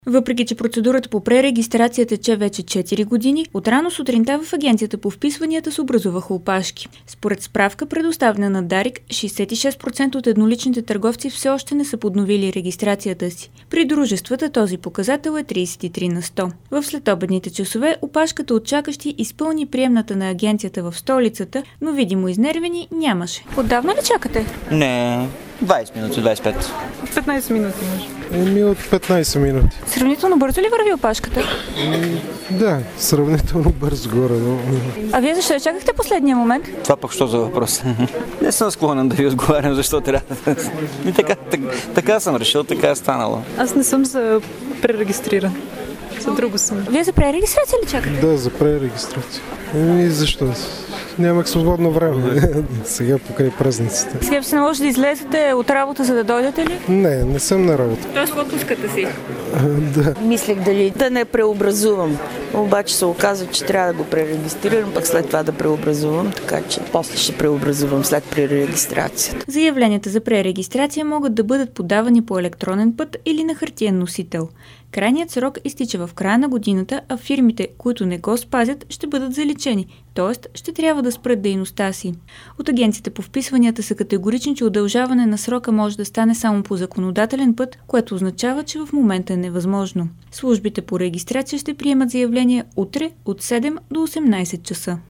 Въпреки че процедурата по пререгистрация тече вече 4 години, от рано сутринта в агенцията по вписванията се образуваха опашки. Според справка, предоставена на Дарик, 66% от едноличните търговци все още не са подновили регистрацията си. При дружествата този показател е 33 на 100. В следобедните часове опашката от чакащи изпълни приемната на агенцията в столицата, но видимо изнервени нямаше. Отдавна ли чакате? Не, 20 минути, 25. 15 минути може. От 15 минути. Сравнително бързо ли върви опашката? Да, сравнително бързо горе. Но... А вие защо чакахте последния момент? Това пък що за въпрос? Не съм склонен да ви отговарям, защо трябва да... Така съм решил, така е станало. Аз не съм за пререгистриран. За друго съм. Вие за пререгистрация ли чакате? Да, за пререгистрация. Защо? Нямах свободно време. Сега покрай празниците. Сега се наложи да излезете от работа, за да дойдете ли? Не съм на работа. Тоест в отпуската си? Да. Мислех дали да не преобразувам. Обаче се оказа, че трябва да го пререгистрирам, пък след това да преобразувам, така че после ще преобразувам след пререгистрацията. Заявленията за пререгистрация могат да бъдат подавани по електронен път или на хартиен носител. Крайният срок изтича в края на годината, а фирмите, които не го спазят, ще бъдат заличени, т.е. ще трябва да спрат дейността си. От агенцията по вписванията са категорични, че удължаване на срока може да стане само по законодателен път, което означава, че в момента е невъзможно. Службите по регистрация ще приемат заявления утре от 7 до 18 часа.